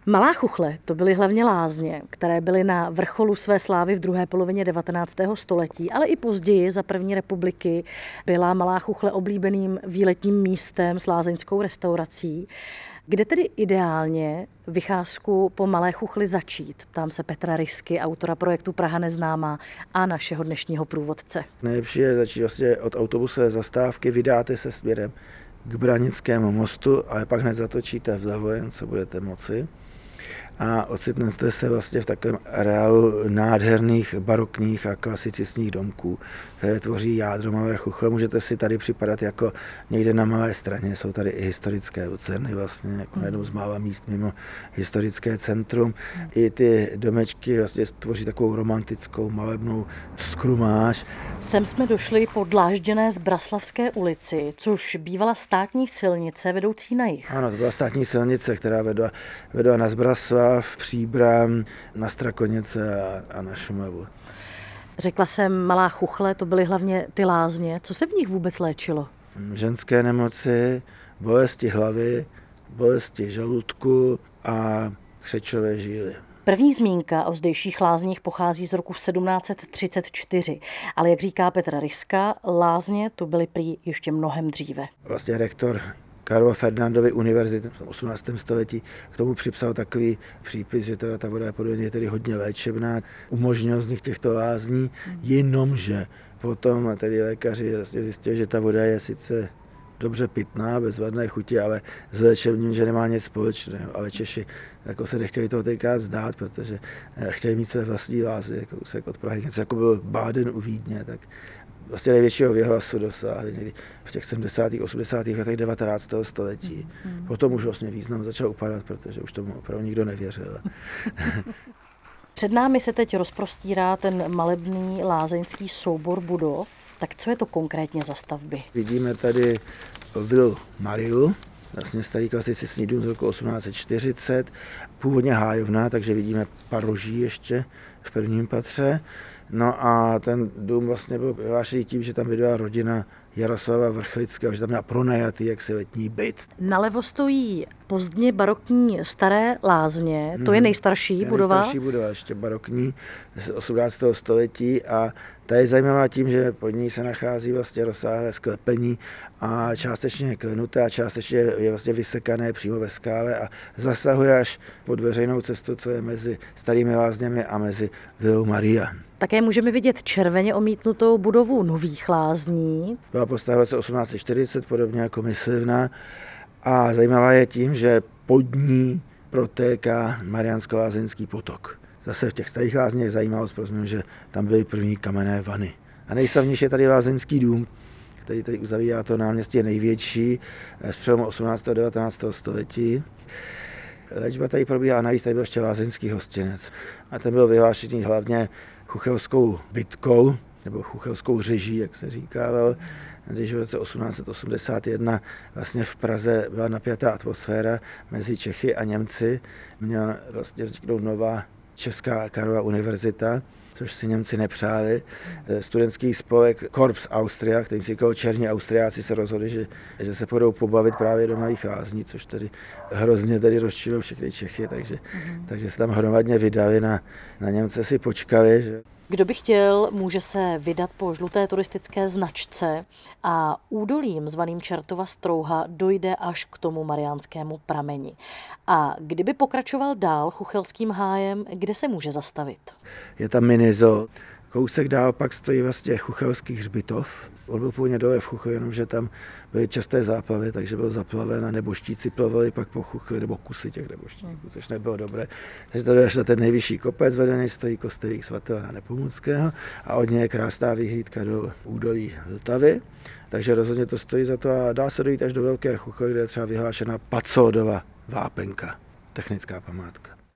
Malá Chuchle to byly hlavně lázně, které byly na vrcholu své slávy v druhé polovině 19. století, ale i později za první republiky byla Malá Chuchle oblíbeným výletním místem s lázeňskou restaurací. Kde tedy ideálně vycházku po Malé Chuchli začít? Ptám se Petra Rysky, autora projektu Praha neznámá a našeho dnešního průvodce. Nejlepší je začít vlastně od autobusové zastávky, vydáte se směrem k Branickému mostu, ale pak hned zatočíte vlevo, jen co budete moci. A ocitnete se vlastně v takovém areálu nádherných barokních a klasicistních domků, které tvoří jádro Malé Chuchle. Můžete si tady připadat jako někde na Malé Straně. Jsou tady i historické lucerny vlastně, jako na jednom z mála míst mimo historické centrum. I ty domečky vlastně tvoří takovou romantickou malebnou skrumáž. Sem jsme došli po dlážděné Zbraslavské ulici, což bývala státní silnice vedoucí na jih. Ano, to byla státní silnice, která vedla na Zbraslav, Příbram, na Strakoněce a na Šumavu. Řekla jsem Malá Chuchle, to byly hlavně ty lázně. Co se v nich vůbec léčilo? Ženské nemoci, bolesti hlavy, bolesti žaludku a křečové žíly. První zmínka o zdejších lázních pochází z roku 1734, ale jak říká Petr Ryska, lázně tu byly prý ještě mnohem dříve. Vlastně rektor Karla Ferdinandovy univerzity v 18. století k tomu připsal takový přípis, že teda ta voda je podle něj tedy hodně léčebná, umožnil vznik těchto lázní, jenomže potom tedy lékaři vlastně zjistili, že ta voda je sice dobře pitná, bez vadné chuti, ale s léčebním, že nemá nic společného. Ale Češi jako se nechtěli toho tenkrát zdát, protože chtěli mít své vlastní lázně, jako úsek od Prahy, něco jako byl Báden u Vídně, tak vlastně největšího věhlasu dosáhli někdy v těch 70. 80. letech 19. století. Potom už vlastně význam začal upadat, protože už tomu opravdu nikdo nevěřil. Před námi se teď rozprostírá ten malebný lázeňský soubor budov. Tak co je to konkrétně za stavby? Vidíme tady vilu Mariu, vlastně starý klasicistní dům z roku 1840, původně hájovná, takže vidíme paroží ještě v prvním patře. No a ten dům vlastně byl vyhlášený tím, že tam bydlela rodina Jaroslava Vrchlického, že tam měla pronajatý jaksi letní byt. Nalevo stojí pozdně barokní staré lázně, to je nejstarší budova. Nejstarší budova, ještě barokní z 18. století a ta je zajímavá tím, že pod ní se nachází vlastně rozsáhlé sklepení a částečně klenuté a částečně je vlastně vysekané přímo ve skále a zasahuje až pod veřejnou cestu, co je mezi starými lázněmi a mezi vilou Maria. Také můžeme vidět červeně omítnutou budovu Nových lázní. Byla postavena v roce 1840, podobně jako Myslivna. A zajímavá je tím, že pod ní protéká Mariánsko-lázeňský potok. Zase v těch starých lázních je zajímavost pro změnu, že tam byly první kamenné vany. A nejslavnější je tady lázeňský dům, který tady uzavírá to náměstí, je největší z přelomu 18. a 19. století. Léčba tady probíhá, navíc tady byl ještě lázeňský hostinec. A ten byl vyhlášený hlavně chuchelskou bitkou, nebo chuchelskou řeží, jak se říkával, když v roce 1881 vlastně v Praze byla napjatá atmosféra mezi Čechy a Němci. Měla vlastně vzniknout nová Česká Karlova univerzita, což si Němci nepřáli. Studentský spolek Korps Austria, kterým si říkalo Černí Austriáci, se rozhodli, že se půjdou pobavit právě do Malých lázní, což tedy hrozně tedy rozčililo všechny Čechy, takže se tam hromadně vydali na Němce si počkali. Že... Kdo by chtěl, může se vydat po žluté turistické značce a údolím zvaným Čertova Strouha dojde až k tomu Mariánskému prameni. A kdyby pokračoval dál Chuchelským hájem, kde se může zastavit? Je tam minizoo. Kousek dál pak stojí vlastně Chuchelský hřbitov. On byl původně dole v Chuchli, jenomže tam byly časté záplavy, takže byl zaplaven a neboštíci plavili pak po Chuchli, nebo kusy těch neboštíků, což nebylo dobré. Takže tady až na ten nejvyšší kopec vedený stojí kostelík svatého Jana Nepomuckého a od něj je krásná vyhlídka do údolí Vltavy. Takže rozhodně to stojí za to a dá se dojít až do Velké Chuchly, kde je třeba vyhlášena Pacódova vápenka, technická památka.